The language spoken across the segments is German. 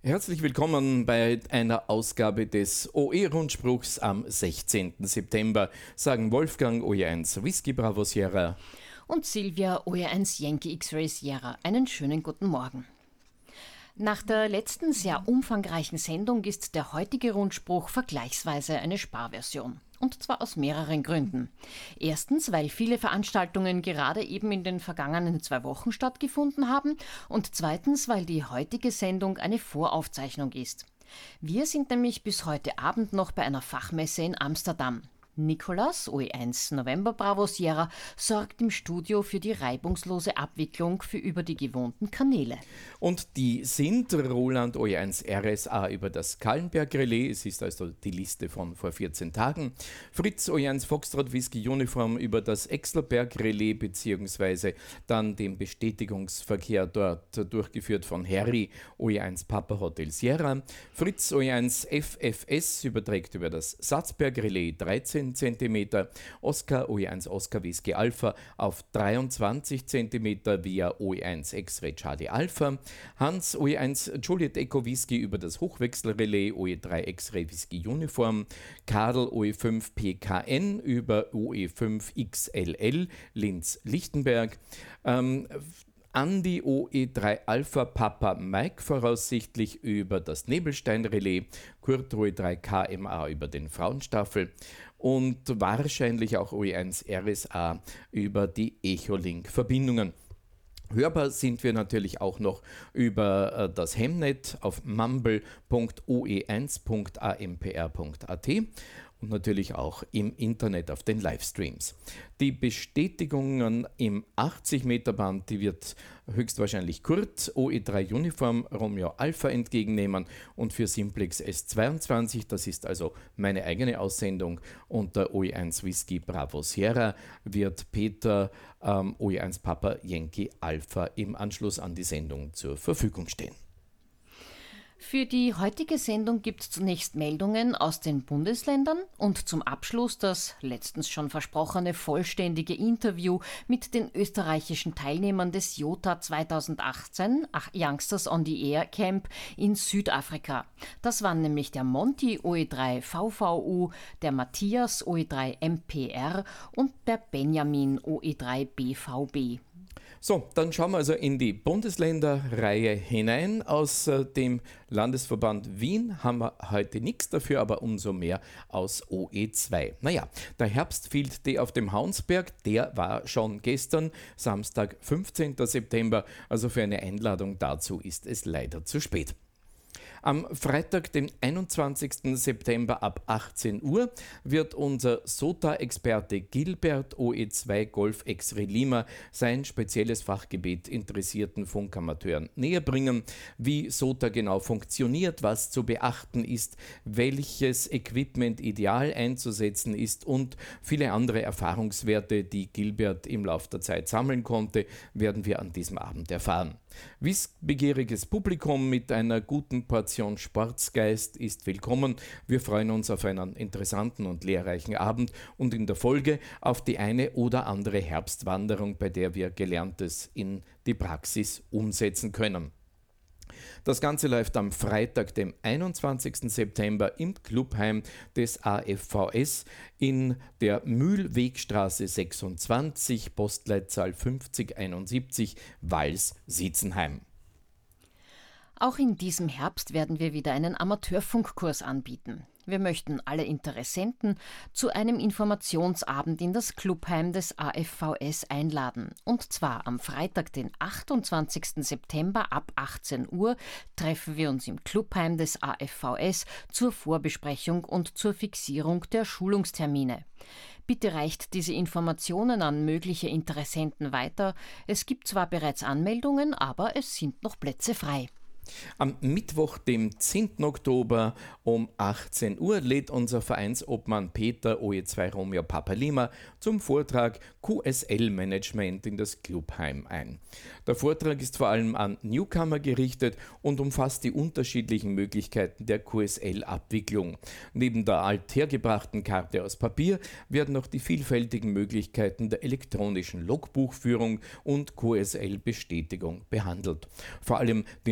Herzlich willkommen bei einer Ausgabe des OE-Rundspruchs am 16. September, sagen Wolfgang OE1 Whisky Bravo Sierra und Silvia OE1 Yankee X-Ray Sierra. Einen schönen guten Morgen. Nach der letzten sehr umfangreichen Sendung ist der heutige Rundspruch vergleichsweise eine Sparversion. Und zwar aus mehreren Gründen. Erstens, weil viele Veranstaltungen gerade eben in den vergangenen 2 Wochen stattgefunden haben. Und zweitens, weil die heutige Sendung eine Voraufzeichnung ist. Wir sind nämlich bis heute Abend noch bei einer Fachmesse in Amsterdam. Nicolas, OE1 November Bravo Sierra, sorgt im Studio für die reibungslose Abwicklung über die gewohnten Kanäle. Und die sind Roland OE1 RSA über das Kallenberg-Relais, es ist also die Liste von vor 14 Tagen, Fritz OE1 Foxtrot Whisky Uniform über das Exlerberg-Relais beziehungsweise dann den Bestätigungsverkehr dort durchgeführt von Harry OE1 Papa Hotel Sierra, Fritz OE1 FFS überträgt über das Salzberg-Relais 13 cm, Oscar OE1 Oscar Whisky Alpha auf 23 cm via OE1 X-Ray Charlie Alpha, Hans OE1 Juliet Echo Whisky über das Hochwechselrelais OE3 X-Ray Whisky Uniform, Kadel OE5 PKN über OE5 XLL Linz Lichtenberg, Andi OE3 Alpha Papa Mike voraussichtlich über das Nebelstein-Relais, Kurt OE3 KMA über den Frauenstaffel und wahrscheinlich auch OE1 RSA über die Echolink-Verbindungen. Hörbar sind wir natürlich auch noch über das Hemnet auf mumble.oe1.ampr.at und natürlich auch im Internet auf den Livestreams. Die Bestätigungen im 80-Meter-Band, die wird höchstwahrscheinlich Kurt OE3 Uniform Romeo Alpha entgegennehmen und für Simplex S22, das ist also meine eigene Aussendung, unter OE1 Whisky Bravo Sierra wird Peter OE1 Papa Yankee Alpha im Anschluss an die Sendung zur Verfügung stehen. Für die heutige Sendung gibt es zunächst Meldungen aus den Bundesländern und zum Abschluss das letztens schon versprochene vollständige Interview mit den österreichischen Teilnehmern des JOTA 2018 Youngsters on the Air Camp in Südafrika. Das waren nämlich der Monty OE3 VVU, der Matthias OE3 MPR und der Benjamin OE3 BVB. So, dann schauen wir also in die Bundesländerreihe hinein. Aus dem Landesverband Wien haben wir heute nichts dafür, aber umso mehr aus OE2. Naja, der Herbstfield Day auf dem Haunsberg, der war schon gestern, Samstag, 15. September. Also für eine Einladung dazu ist es leider zu spät. Am Freitag, den 21. September ab 18 Uhr wird unser SOTA-Experte Gilbert OE2 Golf X-Ray Lima sein spezielles Fachgebiet interessierten Funkamateuren näherbringen, wie SOTA genau funktioniert, was zu beachten ist, welches Equipment ideal einzusetzen ist und viele andere Erfahrungswerte, die Gilbert im Laufe der Zeit sammeln konnte, werden wir an diesem Abend erfahren. Wissbegieriges Publikum mit einer guten Portion Sportsgeist ist willkommen. Wir freuen uns auf einen interessanten und lehrreichen Abend und in der Folge auf die eine oder andere Herbstwanderung, bei der wir Gelerntes in die Praxis umsetzen können. Das Ganze läuft am Freitag, dem 21. September im Clubheim des AFVS in der Mühlwegstraße 26, Postleitzahl 5071, Wals-Sitzenheim. Auch in diesem Herbst werden wir wieder einen Amateurfunkkurs anbieten. Wir möchten alle Interessenten zu einem Informationsabend in das Clubheim des AFVS einladen. Und zwar am Freitag, den 28. September ab 18 Uhr treffen wir uns im Clubheim des AFVS zur Vorbesprechung und zur Fixierung der Schulungstermine. Bitte reicht diese Informationen an mögliche Interessenten weiter. Es gibt zwar bereits Anmeldungen, aber es sind noch Plätze frei. Am Mittwoch, dem 10. Oktober um 18 Uhr lädt unser Vereinsobmann Peter OE2 Romeo Papa Lima zum Vortrag QSL-Management in das Clubheim ein. Der Vortrag ist vor allem an Newcomer gerichtet und umfasst die unterschiedlichen Möglichkeiten der QSL-Abwicklung. Neben der althergebrachten Karte aus Papier werden noch die vielfältigen Möglichkeiten der elektronischen Logbuchführung und QSL-Bestätigung behandelt. Vor allem die neuen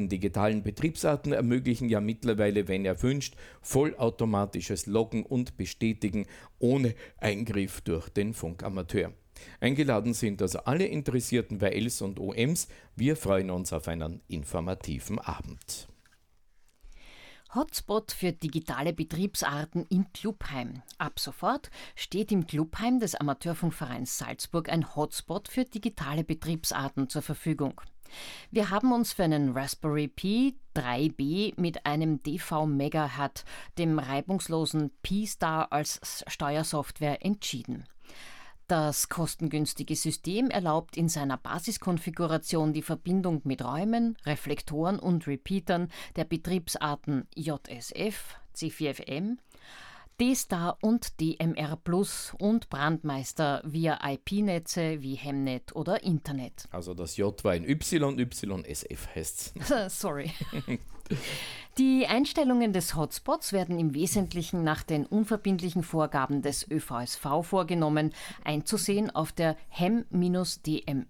neuen digitalen Betriebsarten ermöglichen ja mittlerweile, wenn erwünscht, vollautomatisches Loggen und Bestätigen ohne Eingriff durch den Funkamateur. Eingeladen sind also alle interessierten WLs und OMs. Wir freuen uns auf einen informativen Abend. Hotspot für digitale Betriebsarten im Clubheim. Ab sofort steht im Clubheim des Amateurfunkvereins Salzburg ein Hotspot für digitale Betriebsarten zur Verfügung. Wir haben uns für einen Raspberry Pi 3B mit einem DV Megahertz, dem reibungslosen Pi-Star als Steuersoftware, entschieden. Das kostengünstige System erlaubt in seiner Basiskonfiguration die Verbindung mit Räumen, Reflektoren und Repeatern der Betriebsarten JSF, C4FM, D-Star und DMR Plus und Brandmeister via IP-Netze wie Hemnet oder Internet. Also das J war ein Y, YSF heißt's. Sorry. Die Einstellungen des Hotspots werden im Wesentlichen nach den unverbindlichen Vorgaben des ÖVSV vorgenommen, einzusehen auf der hem-dmr.at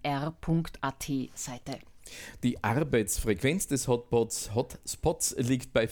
Seite. Die Arbeitsfrequenz des Hotspots liegt bei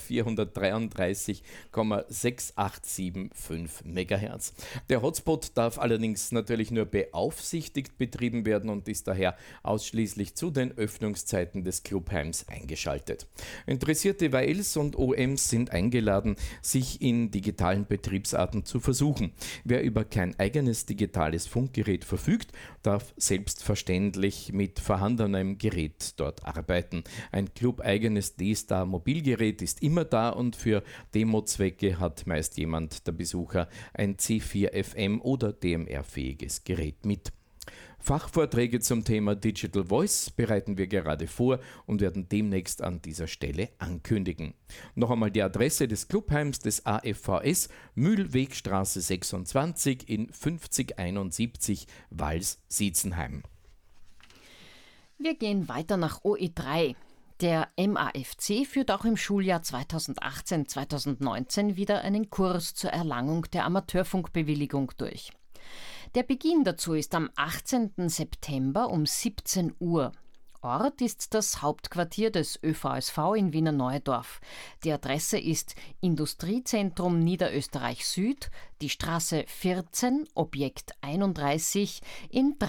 433,6875 MHz. Der Hotspot darf allerdings natürlich nur beaufsichtigt betrieben werden und ist daher ausschließlich zu den Öffnungszeiten des Clubheims eingeschaltet. Interessierte WLs und OMs sind eingeladen, sich in digitalen Betriebsarten zu versuchen. Wer über kein eigenes digitales Funkgerät verfügt, darf selbstverständlich mit vorhandenem Gerät dort arbeiten. Ein clubeigenes D-Star Mobilgerät ist immer da und für Demozwecke hat meist jemand, der Besucher, ein C4FM oder DMR-fähiges Gerät mit. Fachvorträge zum Thema Digital Voice bereiten wir gerade vor und werden demnächst an dieser Stelle ankündigen. Noch einmal die Adresse des Clubheims des AFVS, Mühlwegstraße 26 in 5071 Wals-Sietzenheim. Wir gehen weiter nach OE3. Der MAFC führt auch im Schuljahr 2018-2019 wieder einen Kurs zur Erlangung der Amateurfunkbewilligung durch. Der Beginn dazu ist am 18. September um 17 Uhr. Ort ist das Hauptquartier des ÖVSV in Wiener Neudorf. Die Adresse ist Industriezentrum Niederösterreich Süd, die Straße 14, Objekt 31 in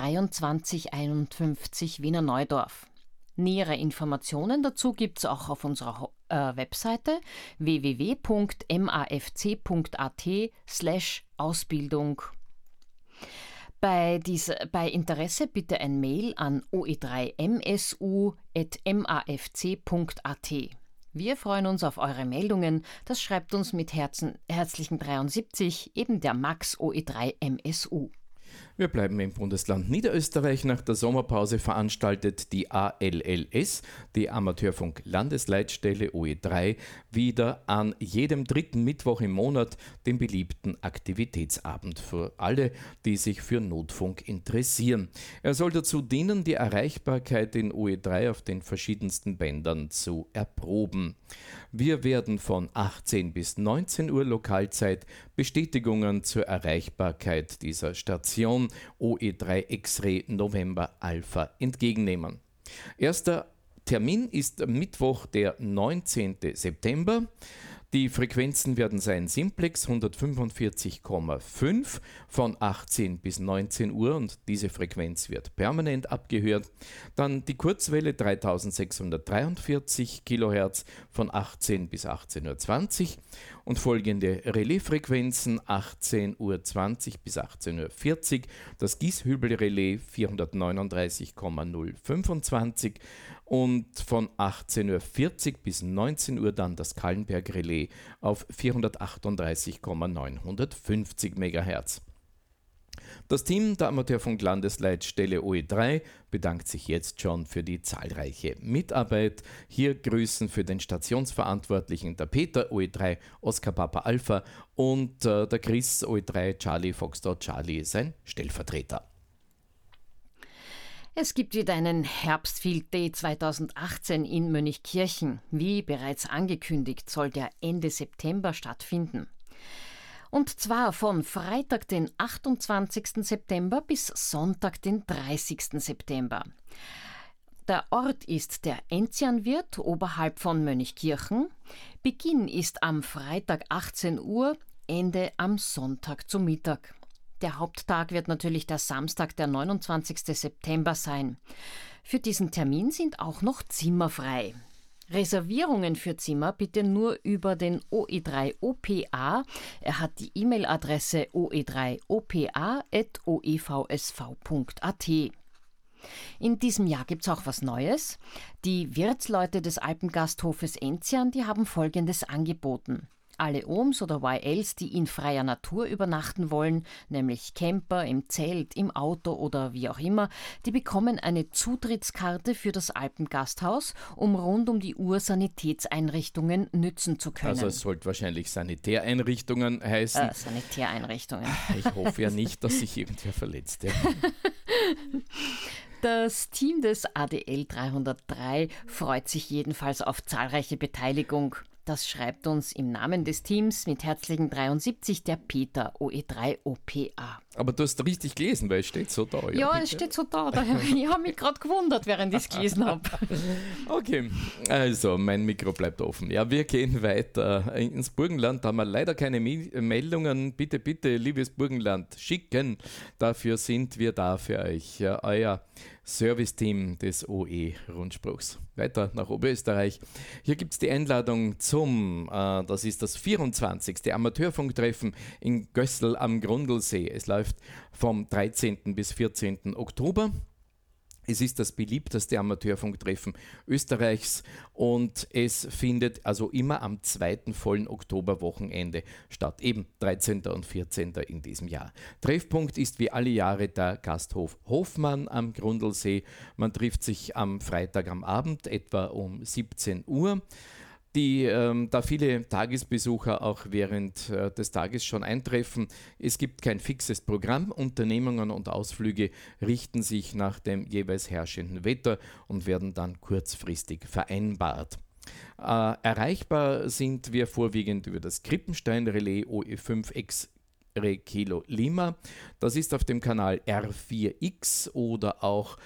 2351 Wiener Neudorf. Nähere Informationen dazu gibt es auch auf unserer Webseite www.mafc.at/Ausbildung. Bei Interesse bitte ein Mail an oe3msu@mafc.at. Wir freuen uns auf eure Meldungen. Das schreibt uns mit herzlichen 73 eben der Max OE3MSU. Wir bleiben im Bundesland Niederösterreich. Nach der Sommerpause veranstaltet die ALLS, die Amateurfunk-Landesleitstelle OE3, wieder an jedem dritten Mittwoch im Monat den beliebten Aktivitätsabend für alle, die sich für Notfunk interessieren. Er soll dazu dienen, die Erreichbarkeit in OE3 auf den verschiedensten Bändern zu erproben. Wir werden von 18 bis 19 Uhr Lokalzeit Bestätigungen zur Erreichbarkeit dieser Station OE3 X-Ray November Alpha entgegennehmen. Erster Termin ist Mittwoch, der 19. September. Die Frequenzen werden sein Simplex 145,5 von 18 bis 19 Uhr und diese Frequenz wird permanent abgehört. Dann die Kurzwelle 3643 kHz von 18 bis 18.20 Uhr und folgende Relaisfrequenzen 18.20 Uhr bis 18.40 Uhr, das Gieshübel-Relais 439,025 und von 18.40 Uhr bis 19 Uhr dann das Kallenberg-Relais auf 438,950 MHz. Das Team der Amateurfunk-Landesleitstelle OE3 bedankt sich jetzt schon für die zahlreiche Mitarbeit. Hier grüßen für den Stationsverantwortlichen der Peter OE3 Oscar Papa Alpha und der Chris OE3 Charlie Foxtrot Charlie, sein Stellvertreter. Es gibt wieder einen Herbstfield Day 2018 in Mönchkirchen. Wie bereits angekündigt, soll der Ende September stattfinden. Und zwar von Freitag, den 28. September bis Sonntag, den 30. September. Der Ort ist der Enzianwirt oberhalb von Mönchkirchen. Beginn ist am Freitag 18 Uhr, Ende am Sonntag zu Mittag. Der Haupttag wird natürlich der Samstag, der 29. September sein. Für diesen Termin sind auch noch Zimmer frei. Reservierungen für Zimmer bitte nur über den OE3OPA. Er hat die E-Mail-Adresse oe3opa@oevsv.at. In diesem Jahr gibt es auch was Neues. Die Wirtsleute des Alpengasthofes Enzian, die haben Folgendes angeboten. Alle Ohms oder YLs, die in freier Natur übernachten wollen, nämlich Camper, im Zelt, im Auto oder wie auch immer, die bekommen eine Zutrittskarte für das Alpengasthaus, um rund um die Uhr Sanitätseinrichtungen nützen zu können. Also es sollte wahrscheinlich Sanitäreinrichtungen heißen. Sanitäreinrichtungen. Ich hoffe ja nicht, dass sich irgendwer verletzt. Ja. Das Team des ADL 303 freut sich jedenfalls auf zahlreiche Beteiligung. Das schreibt uns im Namen des Teams mit herzlichen 73 der Peter OE3OPA. Aber du hast richtig gelesen, weil es steht so da. Ja, es steht so da. Ich habe mich gerade gewundert, während ich es gelesen habe. Okay, also mein Mikro bleibt offen. Ja, wir gehen weiter ins Burgenland. Da haben wir leider keine Meldungen. Bitte, bitte, liebes Burgenland, schicken. Dafür sind wir da für euch. Ja, euer Serviceteam des OE-Rundspruchs. Weiter nach Oberösterreich. Hier gibt es die Einladung zum, das ist das 24. Amateurfunktreffen in Gößl am Grundlsee. Es läuft vom 13. bis 14. Oktober. Es ist das beliebteste Amateurfunktreffen Österreichs und es findet also immer am zweiten vollen Oktoberwochenende statt, eben 13. und 14. in diesem Jahr. Treffpunkt ist wie alle Jahre der Gasthof Hofmann am Grundlsee. Man trifft sich am Freitag am Abend etwa um 17 Uhr. Da viele Tagesbesucher auch während des Tages schon eintreffen, es gibt kein fixes Programm. Unternehmungen und Ausflüge richten sich nach dem jeweils herrschenden Wetter und werden dann kurzfristig vereinbart. Erreichbar sind wir vorwiegend über das Krippenstein-Relais OE5X Kilo Lima. Das ist auf dem Kanal R4X oder auch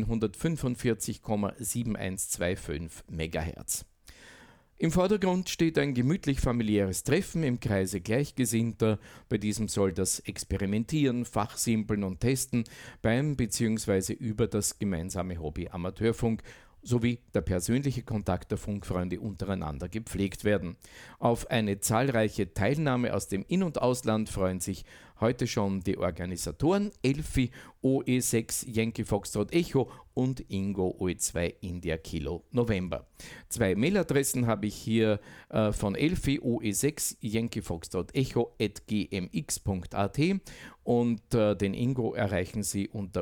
145,7125 MHz. Im Vordergrund steht ein gemütlich familiäres Treffen im Kreise Gleichgesinnter. Bei diesem soll das Experimentieren, Fachsimpeln und Testen beim bzw. über das gemeinsame Hobby Amateurfunk sowie der persönliche Kontakt der Funkfreunde untereinander gepflegt werden. Auf eine zahlreiche Teilnahme aus dem In- und Ausland freuen sich heute schon die Organisatoren Elfi OE6 Yankee Foxtrot Echo und Ingo OE2 India Kilo November. 2 Mailadressen habe ich hier von Elfi OE6 Yankee Foxtrot Echo @gmx.at und den Ingo erreichen Sie unter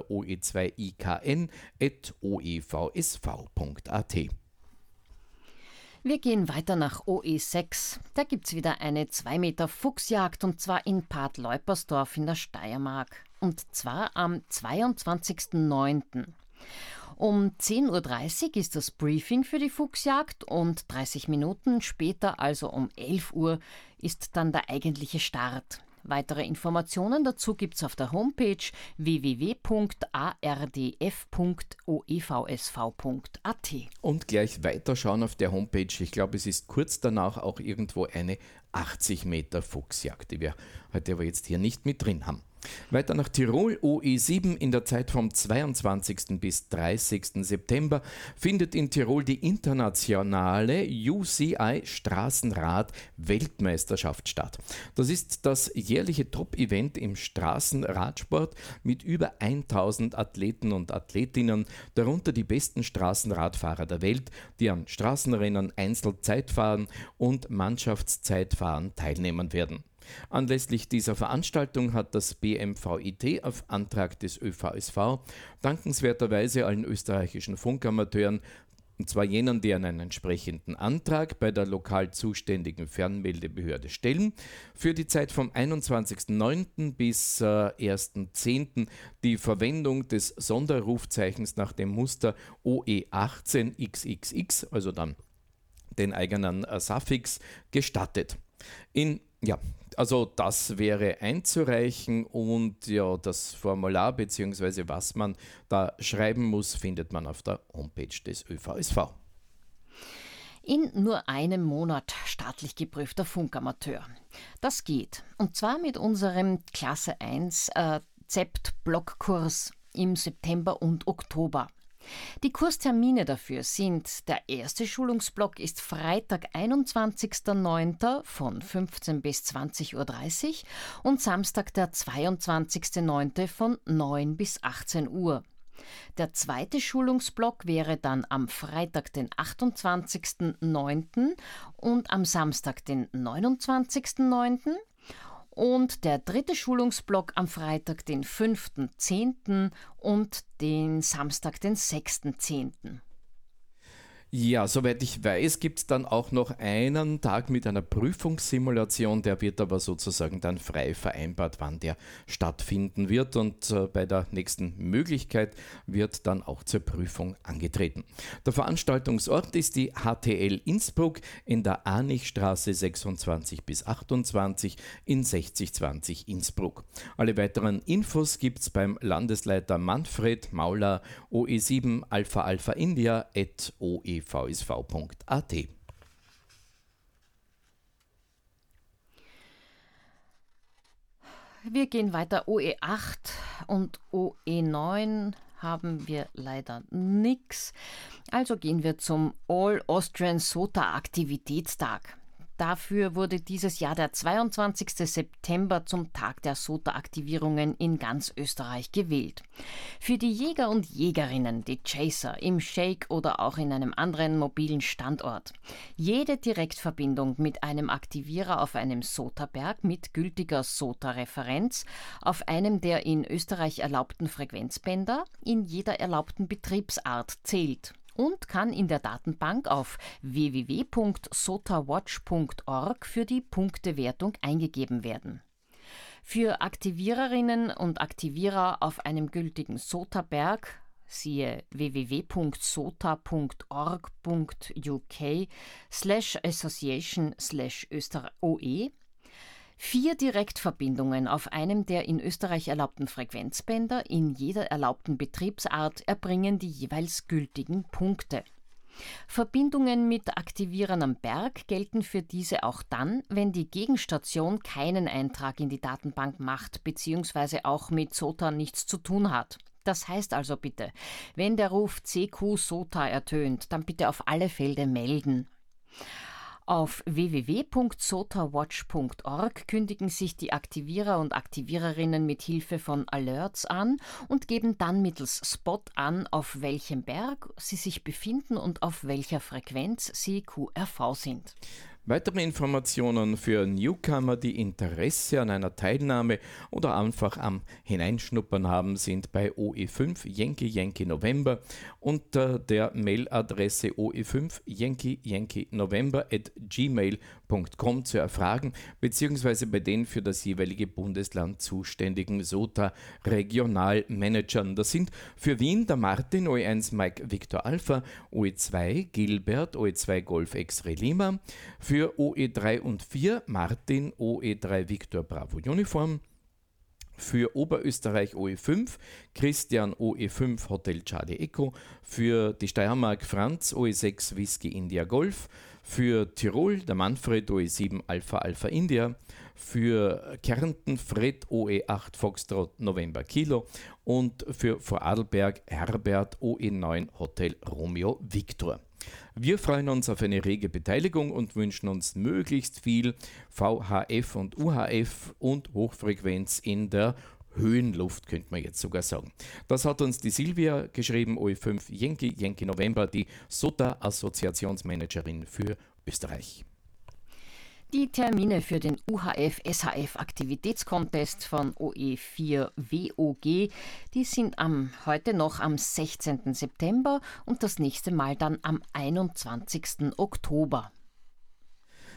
oe2ikn@oevsv.at. Wir gehen weiter nach OE6. Da gibt es wieder eine 2 Meter Fuchsjagd und zwar in Bad Leupersdorf in der Steiermark. Und zwar am 22.09. Um 10.30 Uhr ist das Briefing für die Fuchsjagd und 30 Minuten später, also um 11 Uhr, ist dann der eigentliche Start. Weitere Informationen dazu gibt es auf der Homepage www.ardf.oevsv.at. Und gleich weiterschauen auf der Homepage. Ich glaube, es ist kurz danach auch irgendwo eine 80 Meter Fuchsjagd, die wir heute aber jetzt hier nicht mit drin haben. Weiter nach Tirol, OE7 in der Zeit vom 22. bis 30. September findet in Tirol die internationale UCI Straßenrad Weltmeisterschaft statt. Das ist das jährliche Top-Event im Straßenradsport mit über 1000 Athleten und Athletinnen, darunter die besten Straßenradfahrer der Welt, die an Straßenrennen, Einzelzeitfahren und Mannschaftszeitfahren teilnehmen werden. Anlässlich dieser Veranstaltung hat das BMVIT auf Antrag des ÖVSV dankenswerterweise allen österreichischen Funkamateuren, und zwar jenen, die einen entsprechenden Antrag bei der lokal zuständigen Fernmeldebehörde stellen, für die Zeit vom 21.09. bis 1.10. die Verwendung des Sonderrufzeichens nach dem Muster OE18XXX, also dann den eigenen Suffix, gestattet. In Ja, also das wäre einzureichen und ja, das Formular bzw. was man da schreiben muss, findet man auf der Homepage des ÖVSV. In nur einem Monat staatlich geprüfter Funkamateur. Das geht. Und zwar mit unserem Klasse 1 ZEPT-Blockkurs im September und Oktober. Die Kurstermine dafür sind: der erste Schulungsblock ist Freitag, 21.09. von 15 bis 20.30 Uhr und Samstag, der 22.09. von 9 bis 18 Uhr. Der zweite Schulungsblock wäre dann am Freitag, den 28.09. und am Samstag, den 29.09. Und der dritte Schulungsblock am Freitag, den 5.10. und den Samstag, den 6.10. Ja, soweit ich weiß, gibt es dann auch noch einen Tag mit einer Prüfungssimulation, der wird aber sozusagen dann frei vereinbart, wann der stattfinden wird und bei der nächsten Möglichkeit wird dann auch zur Prüfung angetreten. Der Veranstaltungsort ist die HTL Innsbruck in der Arnichstraße 26 bis 28 in 6020 Innsbruck. Alle weiteren Infos gibt es beim Landesleiter Manfred Mauler OE7 Alpha Alpha India @oevsv.at. Wir gehen weiter. OE8 und OE9 haben wir leider nichts. Also gehen wir zum All Austrian SOTA Aktivitätstag. Dafür wurde dieses Jahr der 22. September zum Tag der SOTA-Aktivierungen in ganz Österreich gewählt. Für die Jäger und Jägerinnen, die Chaser, im Shake oder auch in einem anderen mobilen Standort. Jede Direktverbindung mit einem Aktivierer auf einem SOTA-Berg mit gültiger SOTA-Referenz, auf einem der in Österreich erlaubten Frequenzbänder, in jeder erlaubten Betriebsart zählt und kann in der Datenbank auf www.sotawatch.org für die Punktewertung eingegeben werden. Für Aktiviererinnen und Aktivierer auf einem gültigen SOTA-Berg, siehe www.sota.org.uk/association/OE, 4 Direktverbindungen auf einem der in Österreich erlaubten Frequenzbänder in jeder erlaubten Betriebsart erbringen die jeweils gültigen Punkte. Verbindungen mit Aktivierern am Berg gelten für diese auch dann, wenn die Gegenstation keinen Eintrag in die Datenbank macht bzw. auch mit SOTA nichts zu tun hat. Das heißt also bitte, wenn der Ruf CQ SOTA ertönt, dann bitte auf alle Fälle melden. Auf www.sotawatch.org kündigen sich die Aktivierer und Aktiviererinnen mit Hilfe von Alerts an und geben dann mittels Spot an, auf welchem Berg sie sich befinden und auf welcher Frequenz sie QRV sind. Weitere Informationen für Newcomer, die Interesse an einer Teilnahme oder einfach am Hineinschnuppern haben, sind bei OE5 Yankee Yankee November unter der Mailadresse oe5yankee-november@gmail.com zu erfragen, beziehungsweise bei den für das jeweilige Bundesland zuständigen SOTA-Regionalmanagern. Das sind für Wien der Martin, OE1 Mike Victor Alpha, OE2 Gilbert, OE2 Golf X-Ray Lima, für OE3 und 4 Martin, OE3 Victor Bravo Uniform, für Oberösterreich OE5 Christian, OE5 Hotel Charlie Echo, für die Steiermark Franz, OE6 Whisky India Golf, für Tirol der Manfred, OE7 Alpha Alpha India, für Kärnten Fred, OE8 Foxtrot November Kilo und für Vorarlberg Herbert, OE9 Hotel Romeo Victor. Wir freuen uns auf eine rege Beteiligung und wünschen uns möglichst viel VHF und UHF und Hochfrequenz in der Höhenluft, könnte man jetzt sogar sagen. Das hat uns die Silvia geschrieben, OE5 Yankee Yankee November, die SOTA-Assoziationsmanagerin für Österreich. Die Termine für den UHF-SHF-Aktivitätskontest von OE4 WOG, die sind heute noch am 16. September und das nächste Mal dann am 21. Oktober.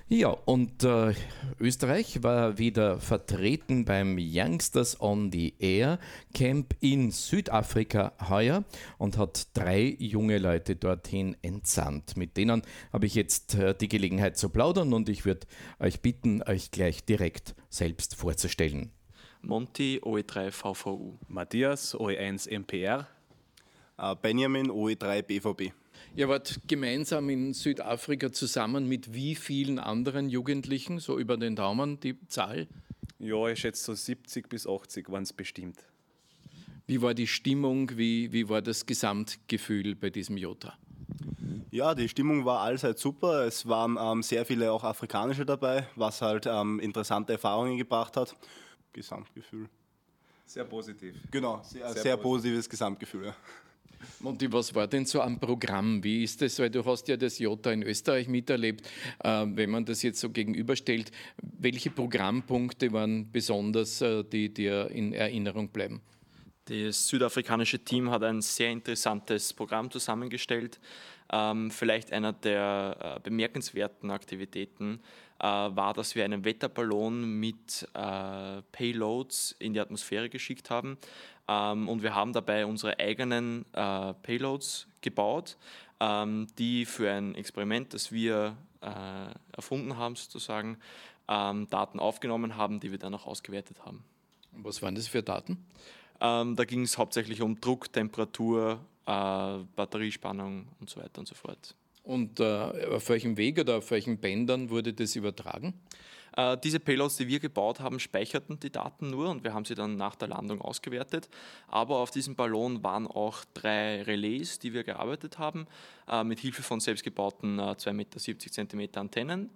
Ja, und Österreich war wieder vertreten beim Youngsters on the Air Camp in Südafrika heuer und hat 3 junge Leute dorthin entsandt. Mit denen habe ich jetzt die Gelegenheit zu plaudern und ich würde euch bitten, euch gleich direkt selbst vorzustellen. Monty, OE3 VVU. Matthias, OE1 MPR. Benjamin, OE3 BVB. Ihr wart gemeinsam in Südafrika zusammen mit wie vielen anderen Jugendlichen, so über den Daumen die Zahl? Ja, ich schätze so 70 bis 80 waren es bestimmt. Wie war die Stimmung, wie war das Gesamtgefühl bei diesem Jota? Ja, die Stimmung war allseits super. Es waren sehr viele auch Afrikanische dabei, was halt interessante Erfahrungen gebracht hat. Gesamtgefühl. Sehr positiv. Genau, sehr positives Gesamtgefühl. Ja. Monty, was war denn so am Programm? Wie ist das? Weil du hast ja das Jota in Österreich miterlebt. Wenn man das jetzt so gegenüberstellt, welche Programmpunkte waren besonders, die dir in Erinnerung bleiben? Das südafrikanische Team hat ein sehr interessantes Programm zusammengestellt. Vielleicht einer der bemerkenswerten Aktivitäten war, dass wir einen Wetterballon mit Payloads in die Atmosphäre geschickt haben. Und wir haben dabei unsere eigenen Payloads gebaut, die für ein Experiment, das wir erfunden haben, sozusagen, Daten aufgenommen haben, die wir dann auch ausgewertet haben. Und was waren das für Daten? Da ging es hauptsächlich um Druck, Temperatur, Batteriespannung und so weiter und so fort. Und auf welchem Weg oder auf welchen Bändern wurde das übertragen? Diese Payloads, die wir gebaut haben, speicherten die Daten nur und wir haben sie dann nach der Landung ausgewertet. Aber auf diesem Ballon waren auch 3 Relais, die wir gearbeitet haben, mit Hilfe von selbstgebauten 2,70 Meter Antennen.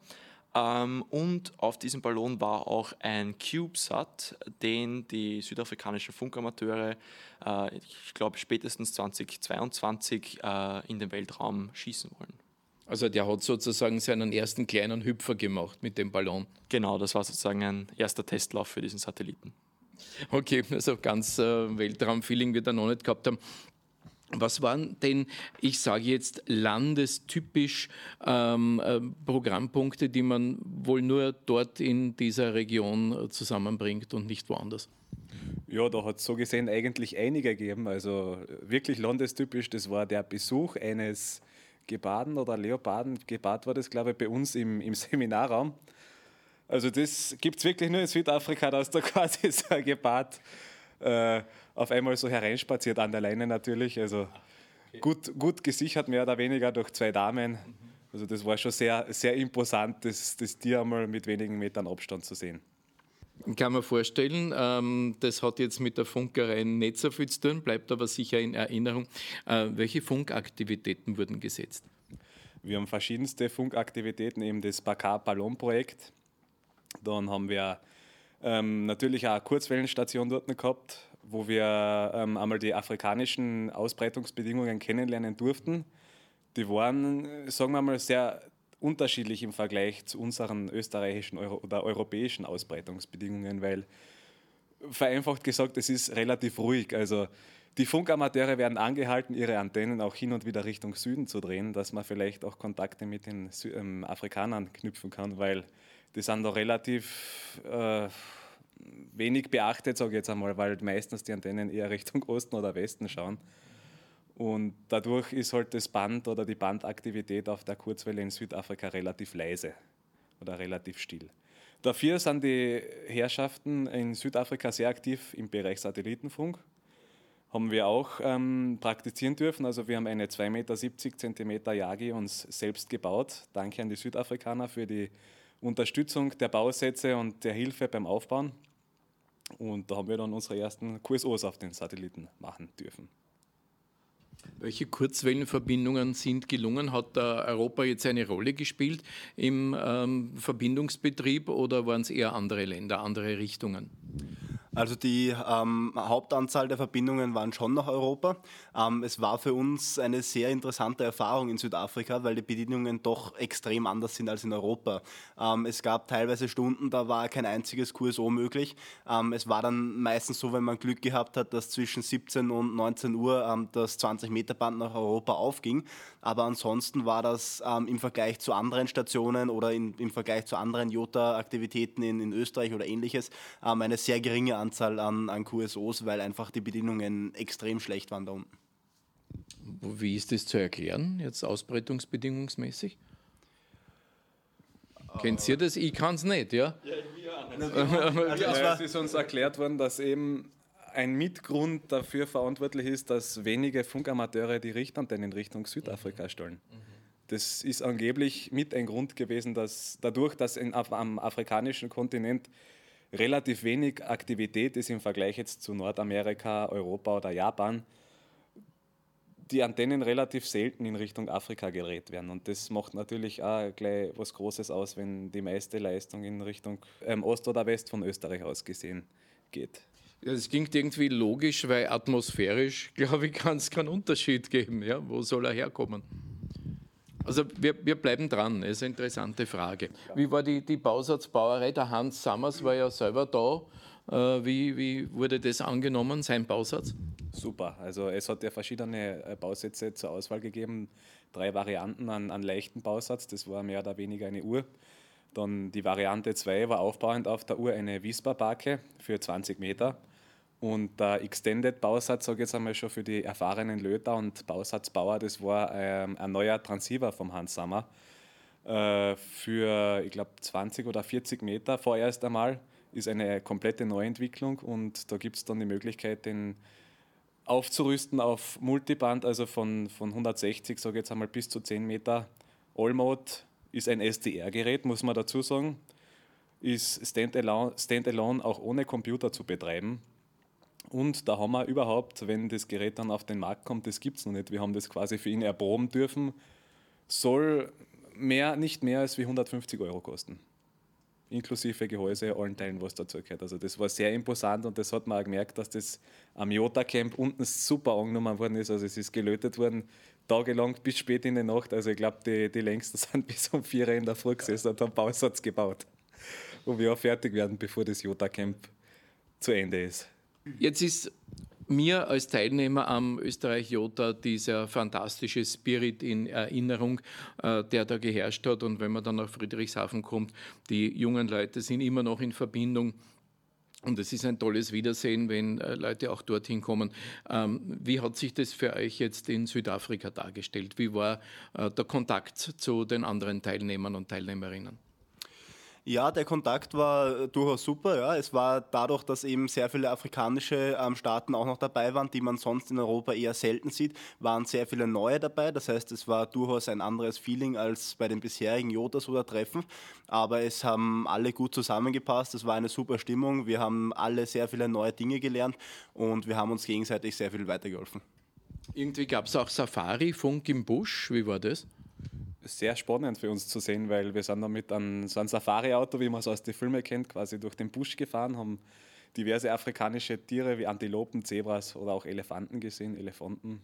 Und auf diesem Ballon war auch ein CubeSat, den die südafrikanischen Funkamateure, ich glaube spätestens 2022 in den Weltraum schießen wollen. Also der hat sozusagen seinen ersten kleinen Hüpfer gemacht mit dem Ballon. Genau, das war sozusagen ein erster Testlauf für diesen Satelliten. Okay, also ganz Weltraumfeeling wird er noch nicht gehabt haben. Was waren denn, ich sage jetzt, landestypisch Programmpunkte, die man wohl nur dort in dieser Region zusammenbringt und nicht woanders? Ja, da hat es so gesehen eigentlich einige gegeben. Also wirklich landestypisch, das war der Besuch eines Geparden oder Leoparden. Gepard war das, glaube ich, bei uns im Seminarraum. Also das gibt es wirklich nur in Südafrika, dass da quasi so ein Gepard auf einmal so hereinspaziert, an der Leine natürlich. Also gut gesichert, mehr oder weniger durch 2 Damen. Also das war schon sehr, sehr imposant, das Tier einmal mit wenigen Metern Abstand zu sehen. Kann man vorstellen, das hat jetzt mit der Funkerei nicht so viel zu tun, bleibt aber sicher in Erinnerung. Welche Funkaktivitäten wurden gesetzt? Wir haben verschiedenste Funkaktivitäten, eben das Bakar-Ballon-Projekt. Dann haben wir natürlich auch eine Kurzwellenstation dort gehabt, wo wir einmal die afrikanischen Ausbreitungsbedingungen kennenlernen durften. Die waren, sagen wir mal, sehr unterschiedlich im Vergleich zu unseren österreichischen oder europäischen Ausbreitungsbedingungen, weil vereinfacht gesagt, es ist relativ ruhig. Also die Funkamateure werden angehalten, ihre Antennen auch hin und wieder Richtung Süden zu drehen, dass man vielleicht auch Kontakte mit den Afrikanern knüpfen kann, weil die sind da relativ wenig beachtet, sage ich jetzt einmal, weil meistens die Antennen eher Richtung Osten oder Westen schauen. Und dadurch ist halt das Band oder die Bandaktivität auf der Kurzwelle in Südafrika relativ leise oder relativ still. Dafür sind die Herrschaften in Südafrika sehr aktiv im Bereich Satellitenfunk. Haben wir auch praktizieren dürfen. Also wir haben eine 2,70 Meter Yagi uns selbst gebaut. Danke an die Südafrikaner für die Unterstützung der Bausätze und der Hilfe beim Aufbauen. Und da haben wir dann unsere ersten QSOs auf den Satelliten machen dürfen. Welche Kurzwellenverbindungen sind gelungen? Hat Europa jetzt eine Rolle gespielt im Verbindungsbetrieb oder waren es eher andere Länder, andere Richtungen? Also die Hauptanzahl der Verbindungen waren schon nach Europa. Es war für uns eine sehr interessante Erfahrung in Südafrika, weil die Bedingungen doch extrem anders sind als in Europa. Es gab teilweise Stunden, da war kein einziges QSO möglich. Es war dann meistens so, wenn man Glück gehabt hat, dass zwischen 17 und 19 Uhr das 20-Meter-Band nach Europa aufging. Aber ansonsten war das im Vergleich zu anderen Stationen oder im Vergleich zu anderen Jota-Aktivitäten in Österreich oder ähnliches eine sehr geringe Anzahl an QSOs, weil einfach die Bedingungen extrem schlecht waren da unten. Wie ist das zu erklären, jetzt ausbreitungsbedingungsmäßig? Kennt ihr das? Ich kann es nicht, ja? Es ist uns erklärt worden, dass eben ein Mitgrund dafür verantwortlich ist, dass wenige Funkamateure die Richtantennen in Richtung Südafrika stellen. Das ist angeblich mit ein Grund gewesen, dass dadurch, dass am afrikanischen Kontinent relativ wenig Aktivität ist im Vergleich jetzt zu Nordamerika, Europa oder Japan, die Antennen relativ selten in Richtung Afrika gerät werden. Und das macht natürlich auch gleich was Großes aus, wenn die meiste Leistung in Richtung Ost oder West von Österreich aus gesehen geht. Ja, das klingt irgendwie logisch, weil atmosphärisch, glaube ich, kann es keinen Unterschied geben. Ja? Wo soll er herkommen? Also wir bleiben dran, das ist eine interessante Frage. Wie war die Bausatzbauerei? Der Hans Sammers war ja selber da. Wie wurde das angenommen, sein Bausatz? Super, also es hat ja verschiedene Bausätze zur Auswahl gegeben. 3 Varianten an leichten Bausatz, das war mehr oder weniger eine Uhr. Dann die Variante 2 war aufbauend auf der Uhr eine Wispa-Barke für 20 Meter. Und der Extended-Bausatz, sage ich jetzt einmal schon für die erfahrenen Löter und Bausatzbauer, das war ein neuer Transceiver vom Hans Sammer für, ich glaube, 20 oder 40 Meter vorerst einmal. Ist eine komplette Neuentwicklung und da gibt es dann die Möglichkeit, den aufzurüsten auf Multiband, also von 160, sage ich jetzt einmal, bis zu 10 Meter. All-Mode ist ein SDR-Gerät, muss man dazu sagen. Ist Standalone auch ohne Computer zu betreiben. Und da haben wir überhaupt, wenn das Gerät dann auf den Markt kommt, das gibt es noch nicht. Wir haben das quasi für ihn erproben dürfen. Soll nicht mehr als wie 150 Euro kosten. Inklusive Gehäuse, allen Teilen, was dazu gehört. Also das war sehr imposant und das hat man auch gemerkt, dass das am Jota-Camp unten super angenommen worden ist. Also es ist gelötet worden, tagelang bis spät in die Nacht. Also ich glaube, die längsten sind bis um 4 Uhr in der Früh gesessen und haben Bausatz gebaut, wo wir auch fertig werden, bevor das Jota-Camp zu Ende ist. Jetzt ist mir als Teilnehmer am Österreich-Jota dieser fantastische Spirit in Erinnerung, der da geherrscht hat. Und wenn man dann nach Friedrichshafen kommt, die jungen Leute sind immer noch in Verbindung. Und es ist ein tolles Wiedersehen, wenn Leute auch dorthin kommen. Wie hat sich das für euch jetzt in Südafrika dargestellt? Wie war der Kontakt zu den anderen Teilnehmern und Teilnehmerinnen? Ja, der Kontakt war durchaus super. Ja. Es war dadurch, dass eben sehr viele afrikanische Staaten auch noch dabei waren, die man sonst in Europa eher selten sieht, waren sehr viele neue dabei. Das heißt, es war durchaus ein anderes Feeling als bei den bisherigen Jotas oder Treffen. Aber es haben alle gut zusammengepasst. Es war eine super Stimmung. Wir haben alle sehr viele neue Dinge gelernt und wir haben uns gegenseitig sehr viel weitergeholfen. Irgendwie gab es auch Safari, Funk im Busch. Wie war das? Sehr spannend für uns zu sehen, weil wir sind da mit so einem Safari-Auto, wie man es aus den Filmen kennt, quasi durch den Busch gefahren, haben diverse afrikanische Tiere wie Antilopen, Zebras oder auch Elefanten gesehen. Elefanten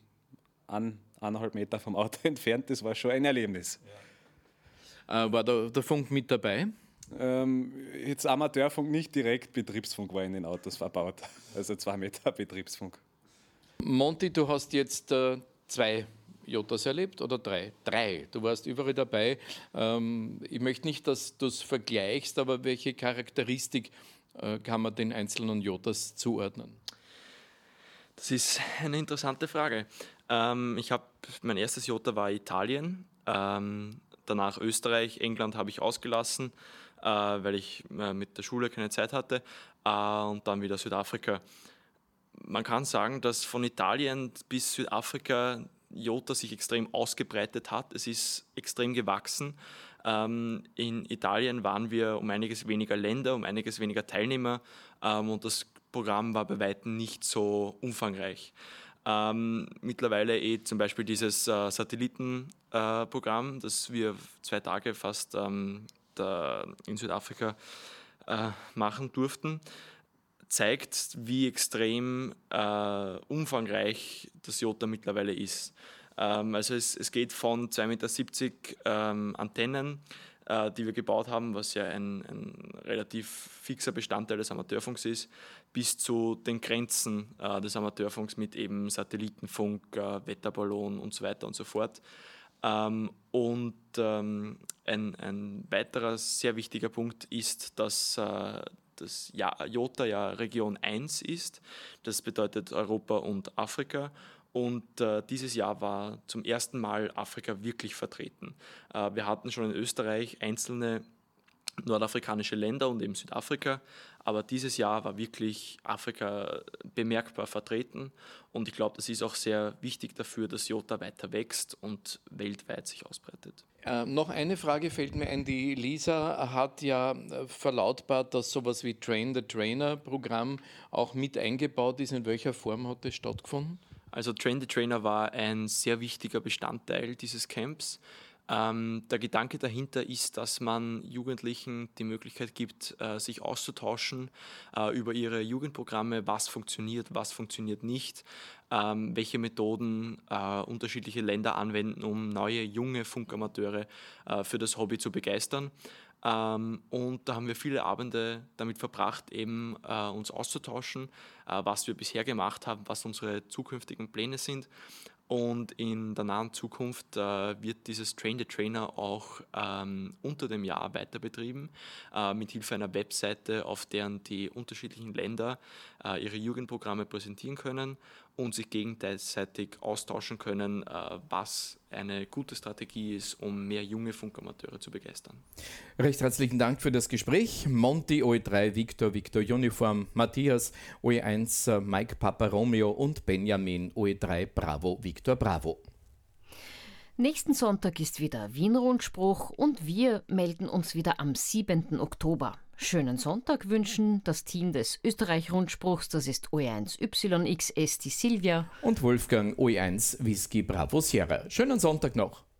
1,5 Meter vom Auto entfernt, das war schon ein Erlebnis. Ja. War der Funk mit dabei? Jetzt Amateurfunk nicht direkt, Betriebsfunk war in den Autos verbaut, also 2 Meter Betriebsfunk. Monty, du hast jetzt 2 Jotas erlebt oder 3? 3. Du warst überall dabei. Ich möchte nicht, dass du es vergleichst, aber welche Charakteristik kann man den einzelnen Jotas zuordnen? Das ist eine interessante Frage. Mein erstes Jota war Italien, danach Österreich, England habe ich ausgelassen, weil ich mit der Schule keine Zeit hatte, und dann wieder Südafrika. Man kann sagen, dass von Italien bis Südafrika Jota sich extrem ausgebreitet hat. Es ist extrem gewachsen. In Italien waren wir um einiges weniger Länder, um einiges weniger Teilnehmer, und das Programm war bei weitem nicht so umfangreich. Mittlerweile zum Beispiel dieses Satellitenprogramm, das wir 2 Tage fast in Südafrika machen durften. zeigt, wie extrem umfangreich das Jota mittlerweile ist. Also es geht von 2,70 Meter Antennen, die wir gebaut haben, was ja ein relativ fixer Bestandteil des Amateurfunks ist, bis zu den Grenzen des Amateurfunks mit eben Satellitenfunk, Wetterballon und so weiter und so fort. Ein weiterer sehr wichtiger Punkt ist, dass das Jota ja Region 1 ist. Das bedeutet Europa und Afrika. Und dieses Jahr war zum ersten Mal Afrika wirklich vertreten. Wir hatten schon in Österreich einzelne nordafrikanische Länder und eben Südafrika, aber dieses Jahr war wirklich Afrika bemerkbar vertreten und ich glaube, das ist auch sehr wichtig dafür, dass Jota weiter wächst und weltweit sich ausbreitet. Noch eine Frage fällt mir ein. Die Lisa hat ja verlautbart, dass sowas wie Train the Trainer Programm auch mit eingebaut ist. In welcher Form hat das stattgefunden? Also Train the Trainer war ein sehr wichtiger Bestandteil dieses Camps. Der Gedanke dahinter ist, dass man Jugendlichen die Möglichkeit gibt, sich auszutauschen über ihre Jugendprogramme, was funktioniert nicht, welche Methoden unterschiedliche Länder anwenden, um neue, junge Funkamateure für das Hobby zu begeistern. Und da haben wir viele Abende damit verbracht, eben uns auszutauschen, was wir bisher gemacht haben, was unsere zukünftigen Pläne sind. Und in der nahen Zukunft wird dieses Train the Trainer auch unter dem Jahr weiter betrieben, mit Hilfe einer Webseite, auf deren die unterschiedlichen Länder ihre Jugendprogramme präsentieren können und sich gegenseitig austauschen können, was eine gute Strategie ist, um mehr junge Funkamateure zu begeistern. Recht herzlichen Dank für das Gespräch. Monty OE3 Victor Uniform, Matthias OE1 Mike Papa Romeo und Benjamin OE3 Bravo Victor Bravo. Nächsten Sonntag ist wieder Wien-Rundspruch und wir melden uns wieder am 7. Oktober. Schönen Sonntag wünschen das Team des Österreich-Rundspruchs, das ist OE1YXS, die Silvia und Wolfgang OE1 Whisky Bravo Sierra. Schönen Sonntag noch.